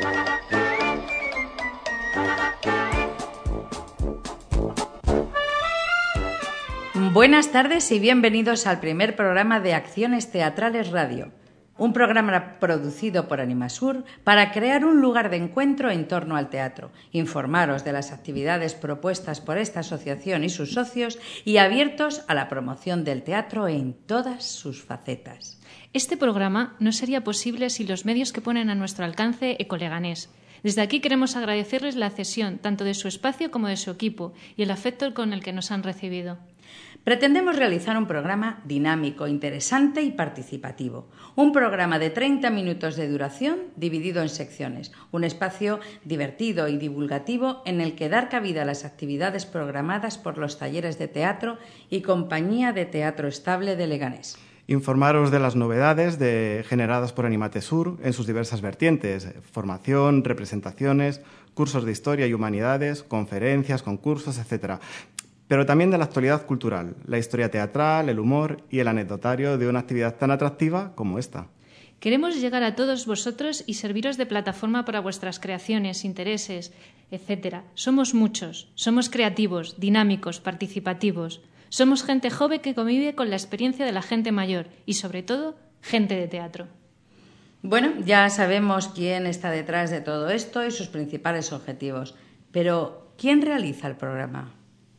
Buenas tardes y bienvenidos al primer programa de Acciones Teatrales Radio, un programa producido por Animasur para crear un lugar de encuentro en torno al teatro, informaros de las actividades propuestas por esta asociación y sus socios y abiertos a la promoción del teatro en todas sus facetas. Este programa no sería posible sin los medios que ponen a nuestro alcance Ecoleganés. Desde aquí queremos agradecerles la cesión tanto de su espacio como de su equipo y el afecto con el que nos han recibido. Pretendemos realizar un programa dinámico, interesante y participativo. Un programa de 30 minutos de duración dividido en secciones. Un espacio divertido y divulgativo en el que dar cabida a las actividades programadas por los talleres de teatro y Compañía de Teatro Estable de Leganés. Informaros de las novedades generadas por Animatesur en sus diversas vertientes: formación, representaciones, cursos de historia y humanidades, conferencias, concursos, etc. Pero también de la actualidad cultural, la historia teatral, el humor y el anecdotario de una actividad tan atractiva como esta. Queremos llegar a todos vosotros y serviros de plataforma para vuestras creaciones, intereses, etc. Somos muchos, somos creativos, dinámicos, participativos. Somos gente joven que convive con la experiencia de la gente mayor y, sobre todo, gente de teatro. Bueno, ya sabemos quién está detrás de todo esto y sus principales objetivos. Pero, ¿quién realiza el programa?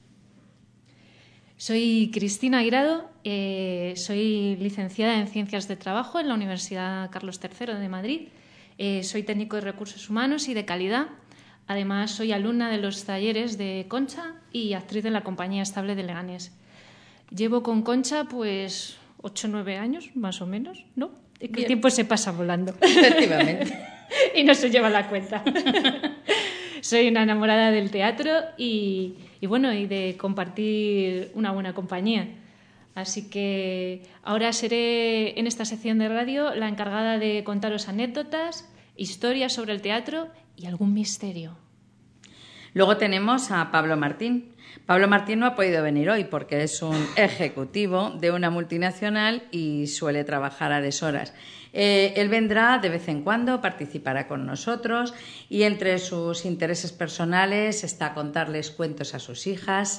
Soy Cristina Airado, soy licenciada en Ciencias de Trabajo en la Universidad Carlos III de Madrid. Soy técnico de Recursos Humanos y de Calidad. Además, soy alumna de los talleres de Concha y actriz de la Compañía Estable de Leganés. Llevo con Concha pues 8 o 9 años, más o menos, ¿no? Es que el tiempo se pasa volando. Efectivamente. Y no se lleva la cuenta. Soy una enamorada del teatro y de compartir una buena compañía. Así que ahora seré en esta sección de radio la encargada de contaros anécdotas, historias sobre el teatro y algún misterio. Luego tenemos a Pablo Martín. Pablo Martín no ha podido venir hoy porque es un ejecutivo de una multinacional y suele trabajar a deshoras. Él vendrá de vez en cuando, participará con nosotros y entre sus intereses personales está contarles cuentos a sus hijas,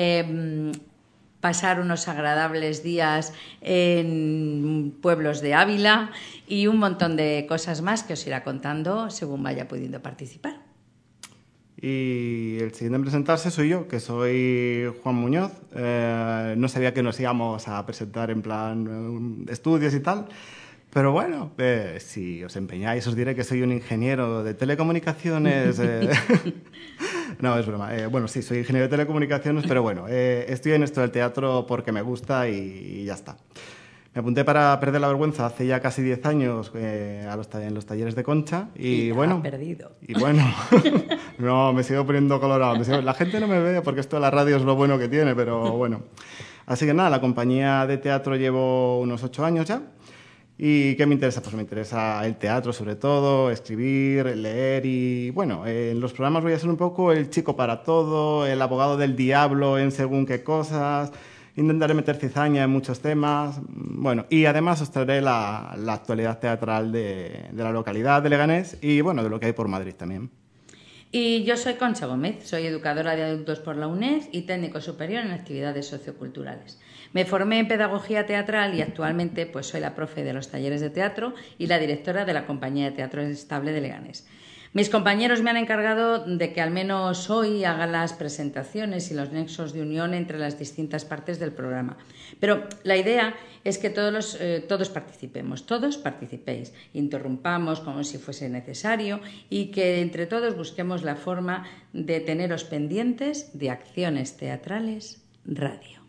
pasar unos agradables días en pueblos de Ávila y un montón de cosas más que os irá contando según vaya pudiendo participar. Y el siguiente en presentarse soy yo, que soy Juan Muñoz. No sabía que nos íbamos a presentar en plan estudios y tal, pero bueno, si os empeñáis os diré que soy un ingeniero de telecomunicaciones. No, es broma. Bueno, sí, soy ingeniero de telecomunicaciones, pero bueno, estoy en esto del teatro porque me gusta y ya está. Me apunté para perder la vergüenza hace ya casi 10 años en los talleres de Concha y bueno... perdido. Y bueno, no, me sigo poniendo colorado. La gente no me ve porque esto de la radio es lo bueno que tiene, pero bueno. Así que nada, la compañía de teatro llevo unos 8 años ya. ¿Y qué me interesa? Pues me interesa el teatro sobre todo, escribir, leer y bueno, en los programas voy a ser un poco el chico para todo, el abogado del diablo en según qué cosas... Intentaré meter cizaña en muchos temas. Bueno, y además os traeré la actualidad teatral de la localidad de Leganés y, bueno, de lo que hay por Madrid también. Y yo soy Concha Gómez, soy educadora de adultos por la UNED y técnico superior en actividades socioculturales. Me formé en pedagogía teatral y actualmente pues soy la profe de los talleres de teatro y la directora de la Compañía de Teatro Estable de Leganés. Mis compañeros me han encargado de que al menos hoy haga las presentaciones y los nexos de unión entre las distintas partes del programa. Pero la idea es que todos participemos, todos participéis, interrumpamos como si fuese necesario y que entre todos busquemos la forma de teneros pendientes de Acciones Teatrales Radio.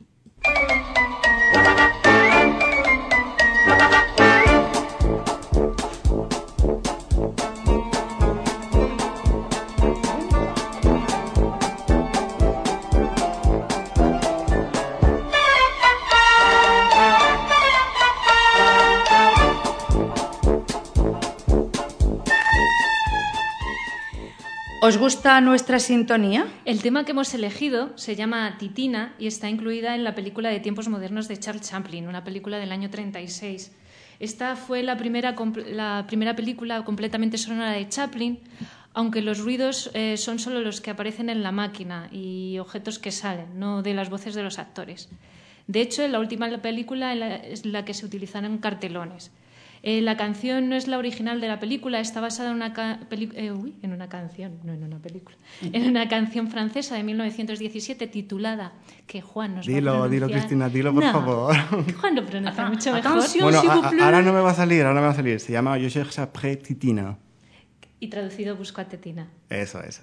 ¿Os gusta nuestra sintonía? El tema que hemos elegido se llama Titina y está incluida en la película de Tiempos Modernos de Charles Chaplin, una película del año 36. Esta fue la primera película completamente sonora de Chaplin, aunque los ruidos son solo los que aparecen en la máquina y objetos que salen, no de las voces de los actores. De hecho, en la última película es la que se utilizaron cartelones. La canción no es la original de la película, está basada en una canción francesa de 1917 titulada, que Juan nos va a pronunciar. Dilo, Cristina, dilo, por favor. Juan lo pronuncia mucho mejor. Bueno, ahora no me va a salir. Se llama Je cherche après Titina. Y traducido busco a Tetina. Eso es.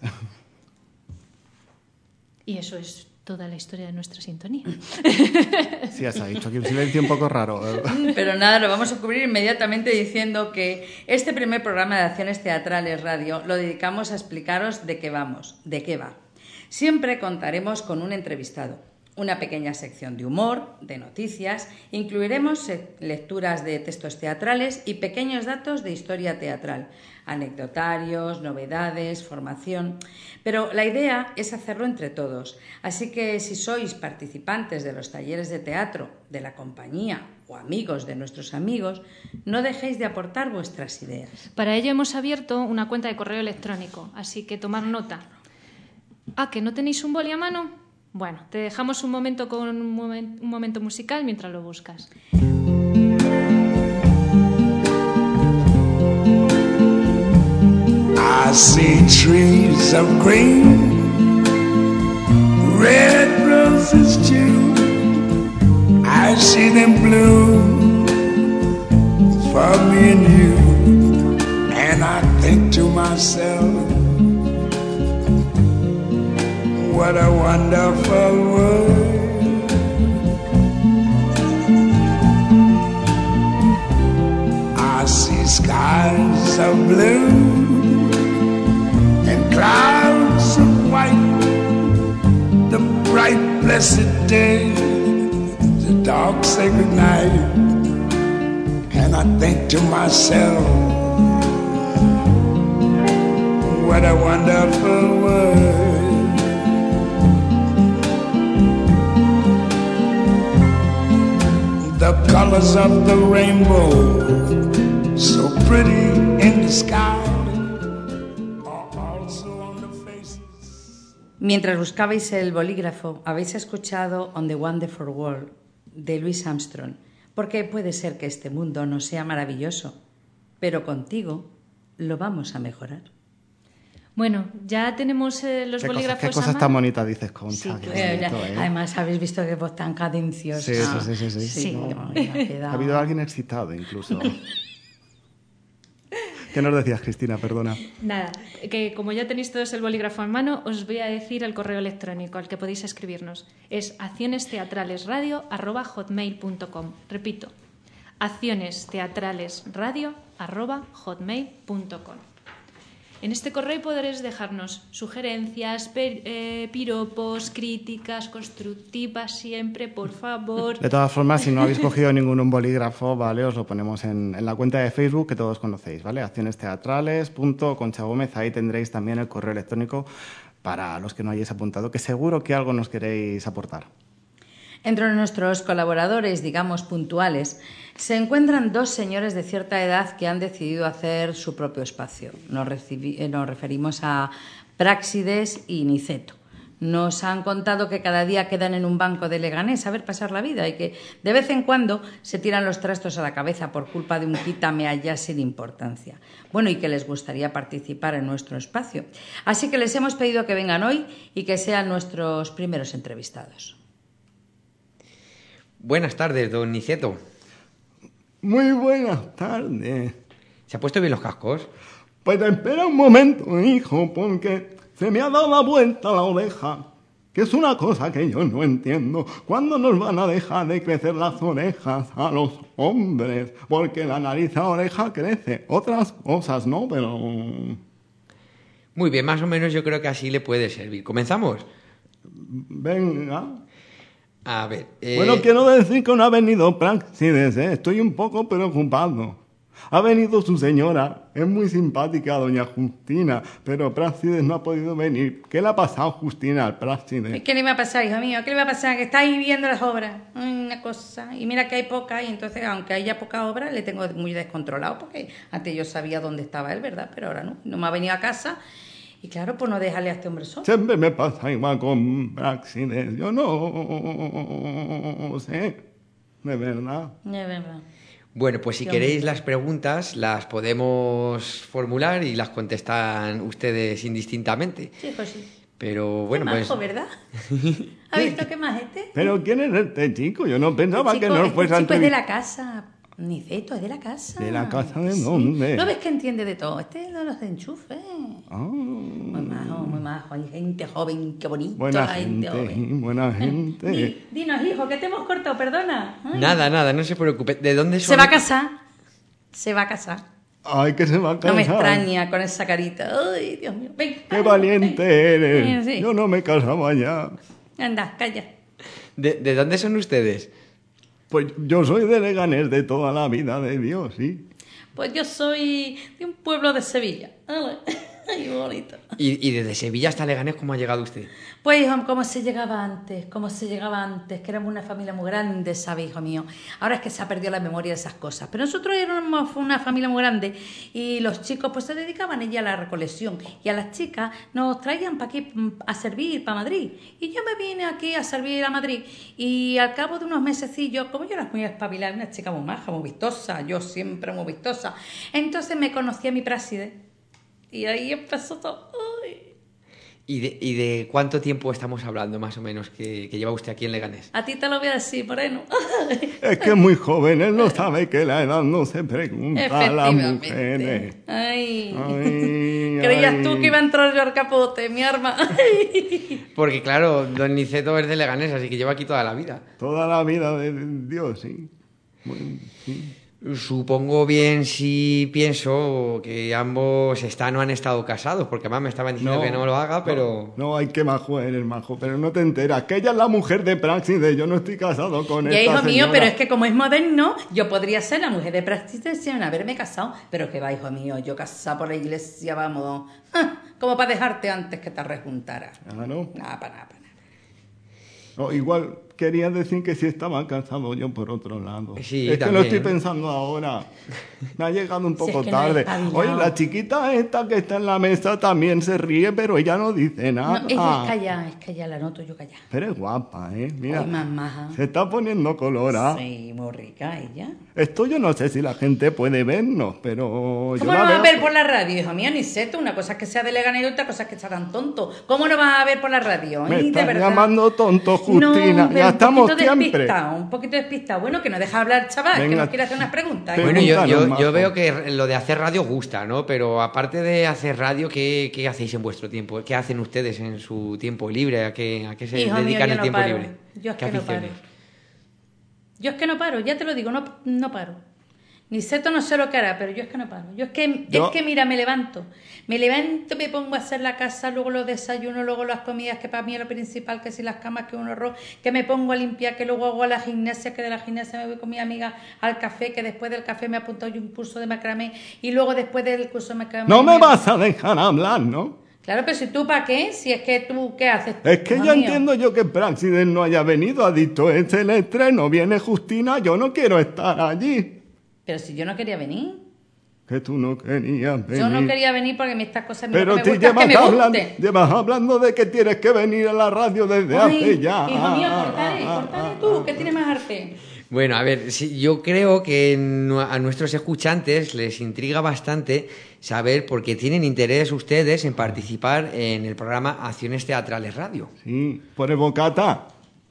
Y eso es toda la historia de nuestra sintonía. Sí, ya se ha dicho aquí un silencio un poco raro. Pero nada, lo vamos a cubrir inmediatamente diciendo que este primer programa de Acciones Teatrales Radio lo dedicamos a explicaros de qué va. Siempre contaremos con un entrevistado, una pequeña sección de humor, de noticias, incluiremos lecturas de textos teatrales y pequeños datos de historia teatral, anecdotarios, novedades, formación. Pero la idea es hacerlo entre todos, así que si sois participantes de los talleres de teatro de la compañía o amigos de nuestros amigos, no dejéis de aportar vuestras ideas. Para ello hemos abierto una cuenta de correo electrónico, así que tomad nota. ¿Que no tenéis un boli a mano? Bueno, te dejamos un momento con un momento musical mientras lo buscas. I see trees of green, red roses too. I see them bloom for me and you. And I think to myself, what a wonderful world. I see skies of blue and clouds of white, the bright blessed day, the dark sacred night. And I think to myself, what a wonderful world. The colors of the rainbow, so pretty in the sky, are also on the faces. Mientras buscabais el bolígrafo, habéis escuchado On the Wonderful World de Louis Armstrong, porque puede ser que este mundo no sea maravilloso, pero contigo lo vamos a mejorar. Bueno, ya tenemos los bolígrafos ¿Qué cosas tan bonitas dices, Concha? Sí, Bonito, Además, habéis visto qué voz tan cadenciosa. Sí. No, Ha habido alguien excitado incluso. ¿Qué nos decías, Cristina? Perdona. Nada, que como ya tenéis todos el bolígrafo en mano, os voy a decir el correo electrónico al que podéis escribirnos. Es accionesteatralesradio@hotmail.com. Repito, accionesteatralesradio@hotmail.com. En este correo podréis dejarnos sugerencias, piropos, críticas constructivas siempre, por favor. De todas formas, si no habéis cogido ningún bolígrafo, ¿vale? Os lo ponemos en la cuenta de Facebook que todos conocéis, ¿vale? accionesteatrales.conchagomez. Ahí tendréis también el correo electrónico para los que no hayáis apuntado, que seguro que algo nos queréis aportar. Entre nuestros colaboradores, digamos, puntuales, se encuentran dos señores de cierta edad que han decidido hacer su propio espacio. Nos referimos a Práxides y Niceto. Nos han contado que cada día quedan en un banco de Leganés a ver pasar la vida y que de vez en cuando se tiran los trastos a la cabeza por culpa de un quítame allá sin importancia. Bueno, y que les gustaría participar en nuestro espacio. Así que les hemos pedido que vengan hoy y que sean nuestros primeros entrevistados. Buenas tardes, don Niceto. Muy buenas tardes. ¿Se ha puesto bien los cascos? Pues espera un momento, hijo, porque se me ha dado la vuelta la oreja, que es una cosa que yo no entiendo. ¿Cuándo nos van a dejar de crecer las orejas a los hombres? Porque la nariz a oreja crece. Otras cosas no, pero... Muy bien, más o menos yo creo que así le puede servir. ¿Comenzamos? Venga. A ver... Bueno, quiero decir que no ha venido Práxides, ¿eh? Estoy un poco preocupado. Ha venido su señora, es muy simpática, doña Justina, pero Práxides no ha podido venir. ¿Qué le ha pasado, Justina, al Práxides? ¿Qué le va a pasar, hijo mío? ¿Qué le va a pasar? Que estáis viendo las obras. Una cosa. Y mira que hay pocas, y entonces, aunque haya pocas obras, le tengo muy descontrolado, porque antes yo sabía dónde estaba él, ¿verdad? Pero ahora no. No me ha venido a casa. Y claro, pues no dejarle a este hombre solo. Siempre me pasa igual con Práxides. Yo no sé, de verdad. De verdad. Bueno, pues si Qué queréis bonito. las preguntas, las podemos formular y las contestan ustedes indistintamente. Sí, pues sí. Pero bueno, Qué pues... majo, ¿verdad? ¿Ha visto qué más este? ¿Pero quién es este chico? Yo no pensaba Este que no chico fuese es de entrevista. la casa. Niceto, es de la casa. ¿De la casa de Sí. dónde? ¿No ves que entiende de todo? Este es de los de enchufe. Ah, Muy majo. Hay gente joven, qué bonito buena la gente gente, joven. buena gente. Dinos, hijo, que te hemos cortado, perdona. Ay. Nada, no se preocupe. ¿De dónde son? Se va a casar. Se va a casar. Ay, que se va a No casar. me extraña con esa carita. Ay, Dios mío. Ven. Qué valiente eres. Sí. Yo no me casaba ya. Anda, calla. ¿De dónde son ustedes? Pues yo soy de Leganés de toda la vida de Dios, sí. Pues yo soy de un pueblo de Sevilla. Ay, bonito. ¿Y desde Sevilla hasta Leganés cómo ha llegado usted? Pues, hijo, cómo se llegaba antes, que éramos una familia muy grande, ¿sabes, hijo mío? Ahora es que se ha perdido la memoria de esas cosas. Pero nosotros éramos una familia muy grande y los chicos pues se dedicaban ella a la recolección y a las chicas nos traían para aquí a servir para Madrid. Y yo me vine aquí a servir a Madrid y al cabo de unos mesecillos, como yo era muy espabilada, una chica muy maja, muy vistosa, yo siempre muy vistosa, entonces me conocí a mi Práxide y ahí empezó todo. Ay. ¿Y de cuánto tiempo estamos hablando, más o menos, que lleva usted aquí en Leganés? A ti te lo voy a decir, Moreno. Es que es muy joven, él no sabe que la edad no se pregunta a las mujeres. Efectivamente. Ay. Ay, Creías ay. tú que iba a entrar yo al capote, mi arma. Ay. Porque claro, don Niceto es de Leganés, así que lleva aquí toda la vida. Toda la vida de Dios, sí. Sí. Supongo bien si pienso que ambos están o han estado casados, porque además me estaban diciendo que no lo haga, pero... No, ay, qué majo eres, majo, pero no te enteras. Que ella es la mujer de Práxide, yo no estoy casado con Ya, esta hijo mío, señora. pero es que como es moderno, yo podría ser la mujer de Práxide sin haberme casado. Pero que va, hijo mío, yo casada por la iglesia, vamos, como para dejarte antes que te rejuntaras. Ah, ¿no? Nada, para nada. No, igual quería decir que sí estaba casado yo por otro lado. Sí, es que también. lo estoy pensando ahora. Me ha llegado un Si es poco que no tarde. eres espabilado. Oye, la chiquita esta que está en la mesa también se ríe, pero ella no dice nada. No, ella es callada, la noto yo callada. Pero es guapa, ¿eh? Mira, Ay, más maja. se está poniendo colorada. Sí, muy rica ella. Esto yo no sé si la gente puede vernos, pero yo ¿Cómo la no vas a veo. ver por la radio, hijo mío? Ni sé tú, una cosa es que sea de Leganés y otra cosa es que sea tan tonto. ¿Cómo no vas a ver por la radio? Me Ay, de estás verdad. llamando tonto, Justina. No, pero Ya estamos un siempre. poquito despistado. Bueno, que no deja hablar, chaval, que Venga. nos quiere hacer unas preguntas. Pero- Bueno, yo Pregúntanos, veo majo. que lo de hacer radio gusta, ¿no? Pero aparte de hacer radio, ¿qué hacéis en vuestro tiempo? ¿Qué hacen ustedes en su tiempo libre? ¿A qué se Hijo mío, dedican yo el no tiempo paro. libre? Yo es ¿Qué que no paro. aficiones? Yo es que no paro, ya te lo digo, no paro. Ni Seto no sé lo que hará, pero yo es que no paro. Es que mira, me levanto, me pongo a hacer la casa, luego los desayunos, luego las comidas, que para mí es lo principal, que si las camas, que un horror, que me pongo a limpiar, que luego hago a la gimnasia, que de la gimnasia me voy con mi amiga al café, que después del café me he apuntado yo un curso de macramé y luego después del curso de macramé... No me vas a dejar hablar, ¿no? Claro, pero si tú para qué, si es que tú, ¿qué haces? Es que hijo ya mío? entiendo yo que Práxide no haya venido. Ha dicho, es el estreno, viene Justina, yo no quiero estar allí. Pero si yo no quería venir. Que tú no querías venir. Yo no quería venir porque a mí estas cosas Pero me te gustan que me gusten. llevas hablando de que tienes que venir a la radio desde Ay, hace ya. hijo mío, cortale tú, que tienes más arte. Bueno, a ver, sí, yo creo que a nuestros escuchantes les intriga bastante saber por qué tienen interés ustedes en participar en el programa Acciones Teatrales Radio. Sí, por el bocata.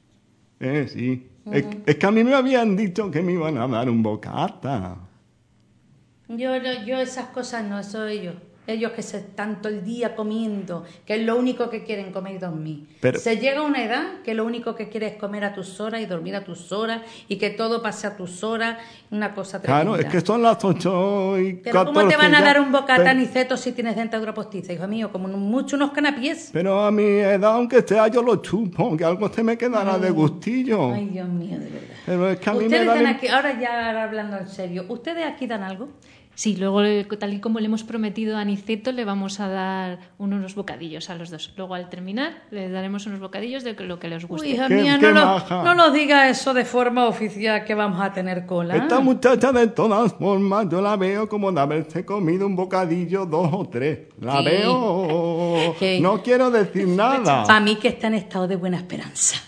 Sí. Es que a mí me habían dicho que me iban a dar un bocata. Yo esas cosas no soy yo. Ellos que se están todo el día comiendo, que es lo único que quieren, comer y dormir. Pero- Se llega a una edad que lo único que quieres es comer a tus horas y dormir a tus horas y que todo pase a tus horas, una cosa tremenda. Claro, es que son las 8:14. Pero ¿cómo te van a ya. dar un bocata Pero- aniceto si tienes dentadura postiza, hijo mío? Como mucho unos canapiés. Pero a mi edad, aunque sea, yo lo chupo, que algo se me quedará de gustillo. Ay, Dios mío, de verdad. Pero es que a mí me Ustedes da... dan aquí, ahora ya hablando en serio, ¿ustedes aquí dan algo? Sí, luego, tal y como le hemos prometido a Aniceto, le vamos a dar unos bocadillos a los dos. Luego, al terminar, les daremos unos bocadillos de lo que les guste. Uy, hija Qué- mía, qué no maja. nos diga eso de forma oficial que vamos a tener cola. Esta muchacha de todas formas, yo la veo como de haberse comido un bocadillo 2 o 3. La Sí. veo... Que- No quiero decir nada. Para mí que está en estado de buena esperanza.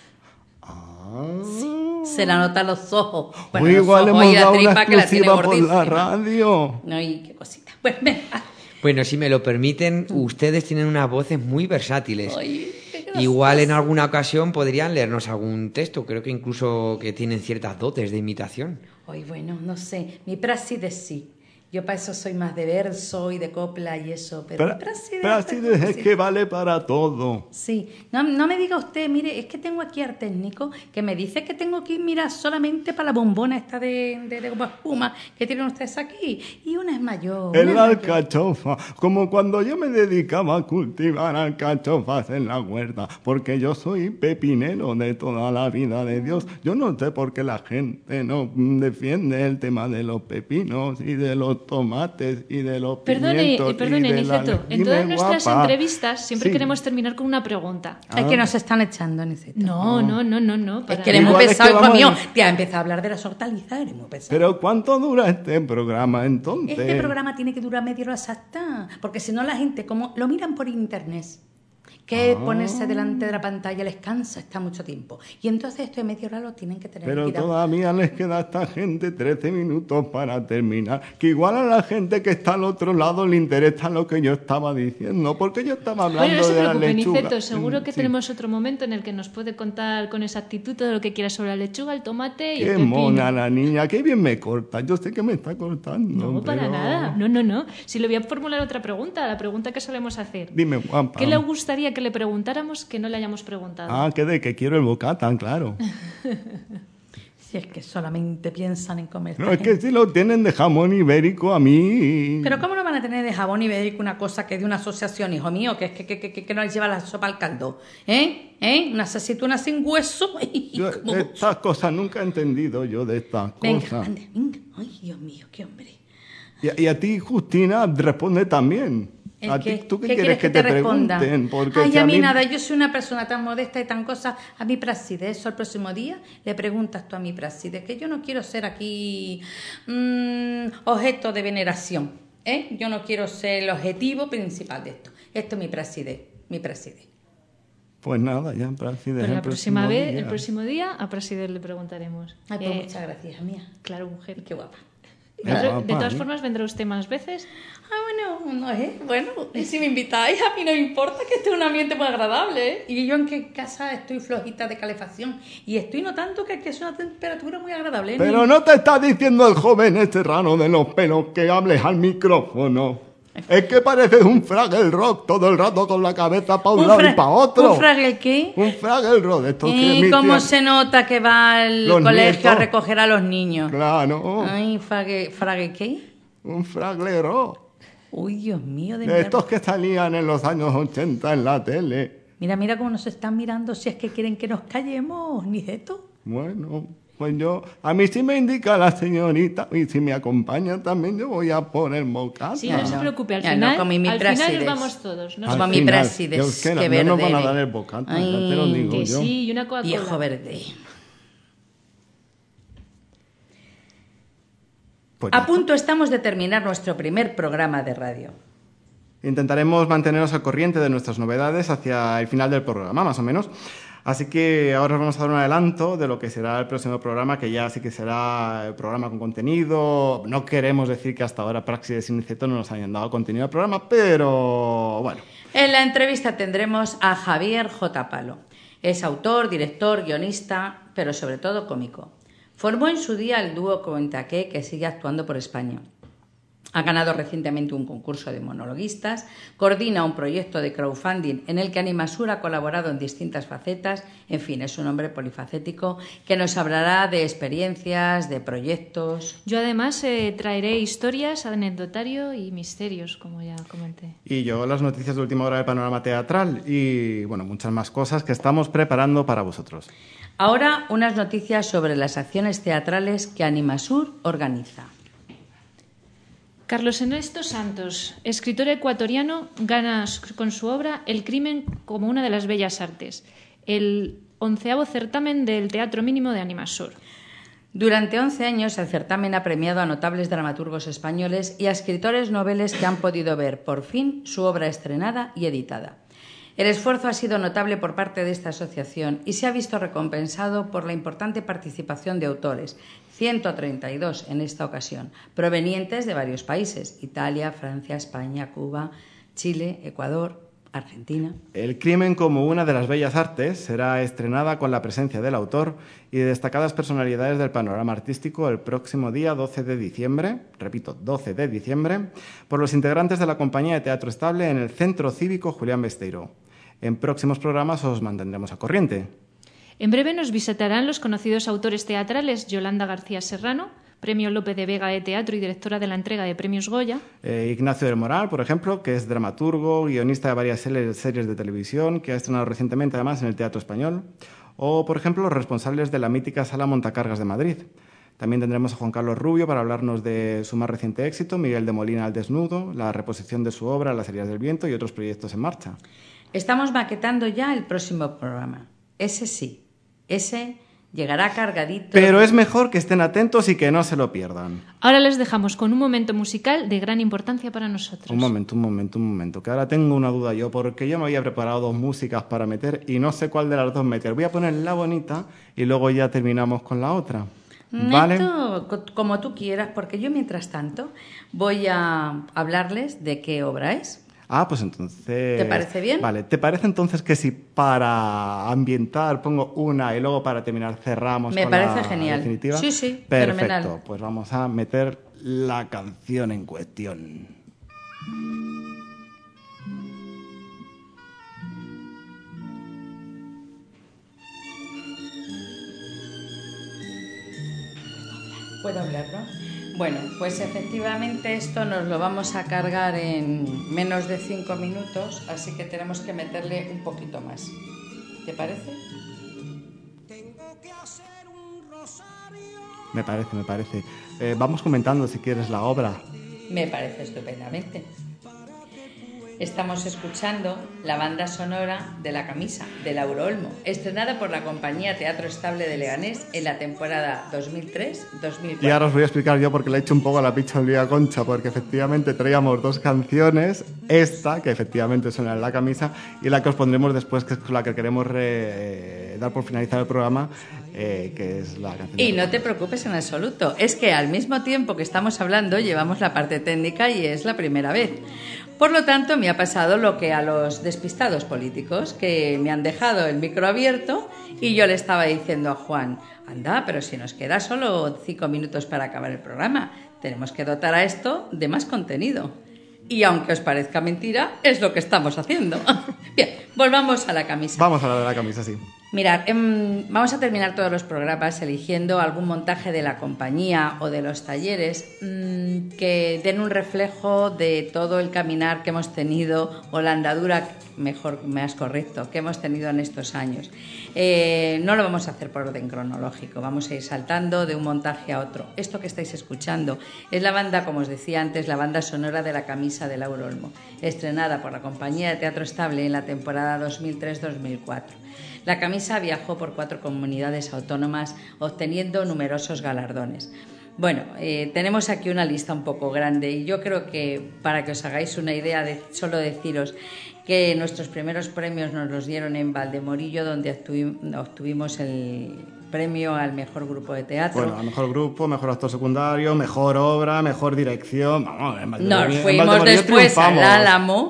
Se la nota los ojos. Bueno, Uy, los igual ojos hemos y la dado una tripa que la tiene exclusiva por la gordísima. radio. Ay, qué cosita. Pues venga. Bueno, si me lo permiten, ustedes tienen unas voces muy versátiles. Ay, qué gracioso. Igual en alguna ocasión podrían leernos algún texto. Creo que incluso que tienen ciertas dotes de imitación. Ay, bueno, no sé. Mi Práxide sí. Yo para eso soy más de verso y de copla y eso. Pero mi Práxide... Práxide es que vale para todo. Sí, no me diga usted, mire, es que tengo aquí al técnico que me dice que tengo que ir, mira, solamente para la bombona esta de goma espuma que tienen ustedes aquí. Y una es mayor. El una es mayor. alcachofa, como cuando yo me dedicaba a cultivar alcachofas en la huerta, porque yo soy pepinero de toda la vida de Dios. Yo no sé por qué la gente no defiende el tema de los pepinos y de los tomates y de los pimientos. Perdone, y de la- Niceto. En Dime, todas nuestras guapa. entrevistas siempre Sí. queremos terminar con una pregunta. Es que nos están echando, Niceto. No. Es para que eres nada. muy Igual es pesado, que hijo vamos mío. a- Ya empieza a hablar de las hortalizas, eres muy pesado. Pero ¿cuánto dura este programa entonces? Este programa tiene que durar media hora exacta, porque si no la gente, como lo miran por internet, que ponerse delante de la pantalla les cansa, está mucho tiempo. Y entonces esto de media hora lo tienen que tener Pero quitado. todavía les queda a esta gente 13 minutos para terminar. Que igual a la gente que está al otro lado le interesa lo que yo estaba diciendo, porque yo estaba hablando Bueno, no se de la preocupe, lechuga. Niceto, seguro que Sí. tenemos otro momento en el que nos puede contar con exactitud todo lo que quiera sobre la lechuga, el tomate y Qué el pepino. mona la niña, qué bien me corta. Yo sé que me está cortando. No, para pero- nada. No. Si le voy a formular otra pregunta, la pregunta que solemos hacer. Dime, guapa. ¿Qué le gustaría que le preguntáramos que no le hayamos preguntado? Ah, que quiero el bocata, claro. Si es que solamente piensan en comer. No, esta es que gente. si lo tienen de jamón ibérico a mí... Pero ¿cómo no van a tener de jabón ibérico una cosa que es de una asociación, hijo mío, que es que no les lleva la sopa al caldo? Unas aceitunas sin hueso. Yo ¿Cómo? estas cosas nunca he entendido yo de estas Venga, cosas. ande, venga. Ay, Dios mío, qué hombre. Y a ti, Justina, responde también. ¿El ¿A ti, qué? tú qué ¿Qué quieres que te responda? pregunten? Porque Ay, si a mí nada, yo soy una persona tan modesta y tan cosa. A mi Práxide, eso el próximo día le preguntas tú a mi Práxide, que yo no quiero ser aquí objeto de veneración. Yo no quiero ser el objetivo principal de esto. Esto es mi Práxide. Pues nada, ya Práxide, Pues la el próxima próximo vez, día. el próximo día, a Praxide le preguntaremos. Ay, pues muchas gracias, hija mía. Claro, mujer. Qué guapa. De todas formas, vendrá usted más veces. Bueno, no es. Bueno, y si me invitáis, a mí no me importa, que este es un ambiente muy agradable, ¿eh? Y yo en que casa estoy flojita de calefacción y estoy notando que aquí es una temperatura muy agradable. ¿eh? Pero no te está diciendo el joven este raro de los pelos que hables al micrófono. Es que pareces un Fraggle Rock todo el rato con la cabeza para un lado y para otro. ¿Un Fraggle qué? Un Fraggle Rock de estos que ¿Y emiten- cómo se nota que va al Los colegio nietos. a recoger a los niños? Claro, Ay, ¿Fraggle qué? un Fraggle Rock. Uy, Dios mío, de De verdad. estos que salían en los años 80 en la tele. Mira cómo nos están mirando, si es que quieren que nos callemos, Niceto. Bueno, pues yo, a mí sí me indica la señorita y si me acompaña también yo voy a poner bocata. Sí, no se preocupe, al Ya final, no, con mi al Praxides. final vamos todos. ¿no? Al Como mi final, Práxides, Dios, que que no nos verde van a eres. dar el bocata, Ay, ya te lo digo Que yo. sí, y una Coca-Cola. Viejo verde. Pues A ya. punto estamos de terminar nuestro primer programa de radio. Intentaremos mantenernos al corriente de nuestras novedades hacia el final del programa, más o menos. Así que ahora os vamos a dar un adelanto de lo que será el próximo programa, que ya sí que será el programa con contenido. No queremos decir que hasta ahora Praxis y Niceto no nos hayan dado contenido al programa, pero bueno. En la entrevista tendremos a Javier J. Palo. Es autor, director, guionista, pero sobre todo cómico. Formó en su día el dúo Cuentaqué, que sigue actuando por España. Ha ganado recientemente un concurso de monologuistas, coordina un proyecto de crowdfunding en el que Animasur ha colaborado en distintas facetas. En fin, es un hombre polifacético que nos hablará de experiencias, de proyectos. Yo además traeré historias, anecdotario y misterios, como ya comenté. Y yo las noticias de última hora del panorama teatral y, bueno, muchas más cosas que estamos preparando para vosotros. Ahora, unas noticias sobre las acciones teatrales que Animasur organiza. Carlos Ernesto Santos, escritor ecuatoriano, gana con su obra El crimen como una de las bellas artes, el 11º certamen del Teatro Mínimo de Animasur. Durante 11 años el certamen ha premiado a notables dramaturgos españoles y a escritores noveles que han podido ver, por fin, su obra estrenada y editada. El esfuerzo ha sido notable por parte de esta asociación y se ha visto recompensado por la importante participación de autores, 132 en esta ocasión, provenientes de varios países: Italia, Francia, España, Cuba, Chile, Ecuador, Argentina. El crimen como una de las bellas artes será estrenada con la presencia del autor y de destacadas personalidades del panorama artístico el próximo día 12 de diciembre, repito, 12 de diciembre, por los integrantes de la compañía de Teatro Estable en el Centro Cívico Julián Besteiro. En próximos programas os mantendremos a corriente. En breve nos visitarán los conocidos autores teatrales Yolanda García Serrano, Premio Lope de Vega de Teatro y directora de la entrega de Premios Goya. Ignacio del Moral, por ejemplo, que es dramaturgo, guionista de varias series de televisión, que ha estrenado recientemente además en el Teatro Español. O, por ejemplo, los responsables de la mítica Sala Montacargas de Madrid. También tendremos a Juan Carlos Rubio para hablarnos de su más reciente éxito, Miguel de Molina al desnudo, la reposición de su obra Las heridas del viento y otros proyectos en marcha. Estamos maquetando ya el próximo programa. Ese sí, ese llegará cargadito. Pero es mejor que estén atentos y que no se lo pierdan. Ahora les dejamos con un momento musical de gran importancia para nosotros. Un momento, que ahora tengo una duda yo, porque yo me había preparado 2 músicas para meter y no sé cuál de las 2 meter. Voy a poner la bonita y luego ya terminamos con la otra. ¿Vale? Neto, como tú quieras, porque yo mientras tanto voy a hablarles de qué obra es. Ah, pues entonces... ¿Te parece bien? Vale, ¿te parece entonces que si para ambientar pongo una y luego para terminar cerramos Me con parece la genial. definitiva? Sí, perfecto. fenomenal. Pues vamos a meter la canción en cuestión. ¿Puedo hablar, no? Bueno, pues efectivamente esto nos lo vamos a cargar en menos de 5 minutos, así que tenemos que meterle un poquito más. ¿Te parece? Me parece. Vamos comentando si quieres la obra. Me parece estupendamente. Estamos escuchando la banda sonora de La camisa, de Lauro Olmo, estrenada por la compañía Teatro Estable de Leganés en la temporada 2003-2004. Y ahora os voy a explicar yo porque le he hecho un poco a la picha un día a Concha, porque efectivamente traíamos 2 canciones, esta, que efectivamente suena en La camisa, y la que os pondremos después, que es la que queremos dar por finalizar el programa, que es la canción. Y no te preocupes en absoluto, es que al mismo tiempo que estamos hablando llevamos la parte técnica y es la primera vez. Por lo tanto, me ha pasado lo que a los despistados políticos, que me han dejado el micro abierto y yo le estaba diciendo a Juan, anda, pero si nos queda solo 5 minutos para acabar el programa, tenemos que dotar a esto de más contenido. Y aunque os parezca mentira, es lo que estamos haciendo. Bien, volvamos a La camisa. Vamos a hablar de La camisa, sí. Mirad, vamos a terminar todos los programas eligiendo algún montaje de la compañía o de los talleres que den un reflejo de todo el caminar que hemos tenido, o la andadura, más correcto, que hemos tenido en estos años. No lo vamos a hacer por orden cronológico, vamos a ir saltando de un montaje a otro. Esto que estáis escuchando es la banda, como os decía antes, la banda sonora de La camisa de Lauro Olmo, estrenada por la compañía de Teatro Estable en la temporada 2003-2004. La camisa viajó por 4 comunidades autónomas obteniendo numerosos galardones. Bueno, tenemos aquí una lista un poco grande y yo creo que para que os hagáis una idea, solo deciros que nuestros primeros premios nos los dieron en Valdemorillo, donde obtuvimos el premio al mejor grupo de teatro. Bueno, al mejor grupo, mejor actor secundario, mejor obra, mejor dirección. Vamos, nos fuimos después al Álamo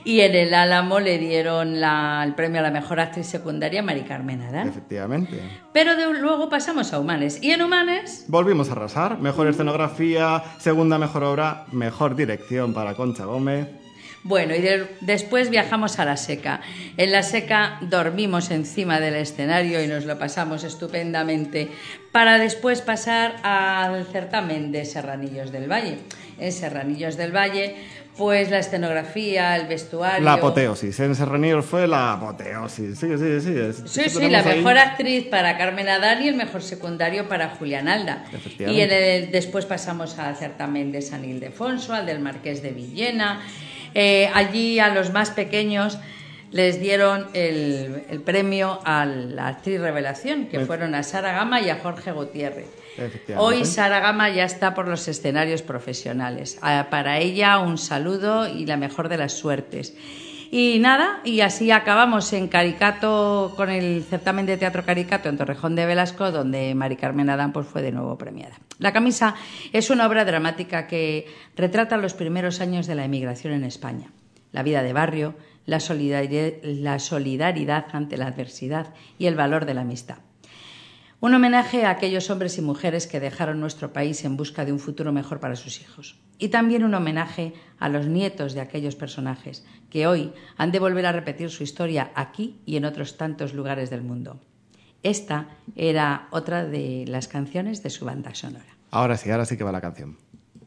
Y en el Álamo le dieron el premio a la mejor actriz secundaria a Mari Carmen Adán. Efectivamente. Pero luego pasamos a Humanes. Y en Humanes... Volvimos a arrasar. Mejor escenografía, segunda mejor obra, mejor dirección para Concha Gómez. Bueno, y después viajamos a La Seca. En La Seca dormimos encima del escenario y nos lo pasamos estupendamente, para después pasar al certamen de Serranillos del Valle. En Serranillos del Valle, pues la escenografía, el vestuario... La apoteosis. En Serranillos fue la apoteosis. Sí. Sí, la mejor actriz para Carmen Adán y el mejor secundario para Julián Alda. Y después pasamos al certamen de San Ildefonso, al del Marqués de Villena... allí a los más pequeños les dieron el premio a la actriz revelación, que fueron a Sara Gama y a Jorge Gutiérrez. Hoy Sara Gama ya está por los escenarios profesionales. Para ella un saludo y la mejor de las suertes. Y nada, y así acabamos en Caricato, con el certamen de teatro Caricato en Torrejón de Velasco, donde Mari Carmen Adán pues fue de nuevo premiada. La camisa es una obra dramática que retrata los primeros años de la emigración en España, la vida de barrio, la solidaridad ante la adversidad y el valor de la amistad. Un homenaje a aquellos hombres y mujeres que dejaron nuestro país en busca de un futuro mejor para sus hijos. Y también un homenaje a los nietos de aquellos personajes que hoy han de volver a repetir su historia aquí y en otros tantos lugares del mundo. Esta era otra de las canciones de su banda sonora. Ahora sí que va la canción.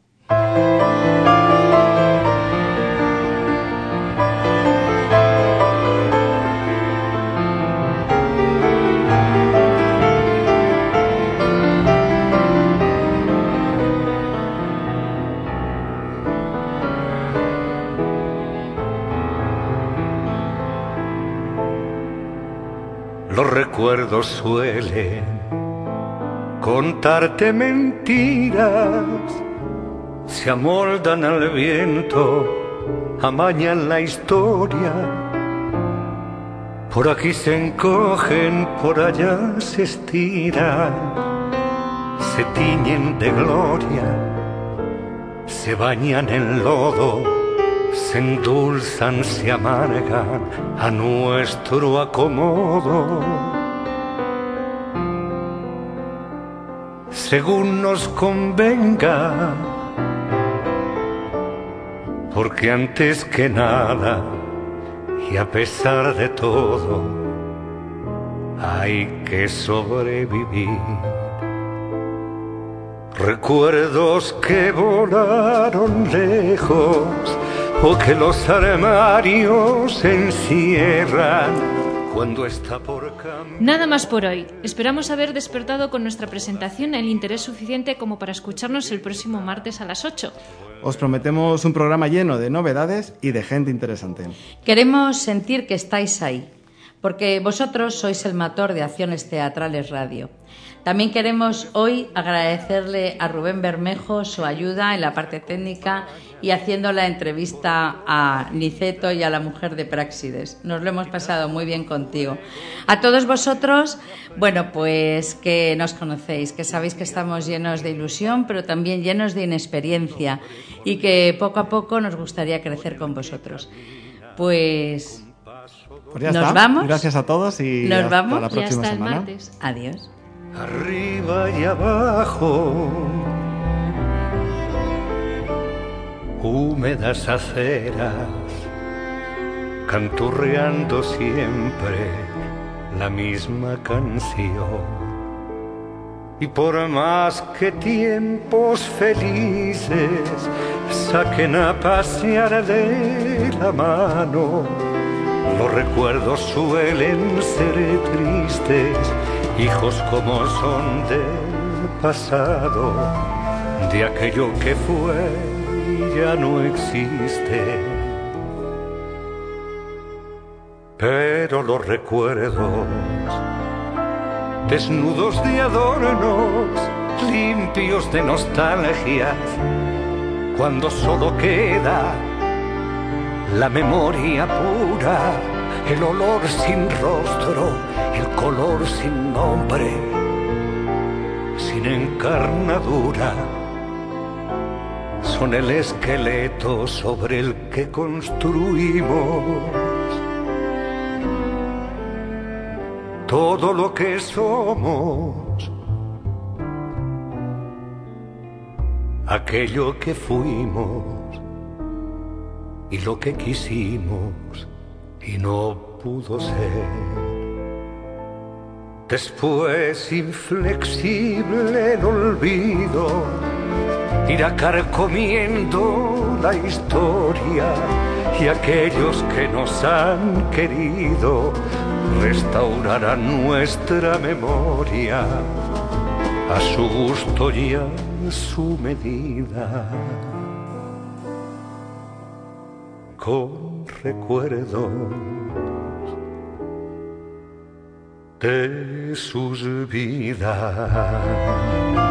Los recuerdos suelen contarte mentiras, se amoldan al viento, amañan la historia. Por aquí se encogen, por allá se estiran, se tiñen de gloria, se bañan en lodo, se endulzan, se amargan a nuestro acomodo. Según nos convenga, porque antes que nada y a pesar de todo hay que sobrevivir. Recuerdos que volaron lejos o que los armarios encierran cuando está por cambiar. Nada más por hoy. Esperamos haber despertado con nuestra presentación el interés suficiente como para escucharnos el próximo martes a las 8. Os prometemos un programa lleno de novedades y de gente interesante. Queremos sentir que estáis ahí, porque vosotros sois el motor de Acciones Teatrales Radio. También queremos hoy agradecerle a Rubén Bermejo su ayuda en la parte técnica y haciendo la entrevista a Niceto y a la mujer de Práxides. Nos lo hemos pasado muy bien contigo. A todos vosotros, bueno, pues que nos conocéis, que sabéis que estamos llenos de ilusión, pero también llenos de inexperiencia y que poco a poco nos gustaría crecer con vosotros. Pues ya nos está. Vamos. Gracias a todos y nos hasta vamos. la próxima y hasta semana. El martes. Adiós. Arriba y abajo, húmedas aceras, canturreando siempre la misma canción. Y por más que tiempos felices saquen a pasear de la mano, los recuerdos suelen ser tristes, hijos como son del pasado, de aquello que fue y ya no existe. Pero los recuerdos, desnudos de adornos, limpios de nostalgias, cuando solo queda la memoria pura, el olor sin rostro, el color sin nombre, sin encarnadura, son el esqueleto sobre el que construimos todo lo que somos, aquello que fuimos y lo que quisimos y no pudo ser. Después, inflexible el olvido irá carcomiendo la historia, y aquellos que nos han querido restaurarán nuestra memoria a su gusto y a su medida, con recuerdos de sus vidas.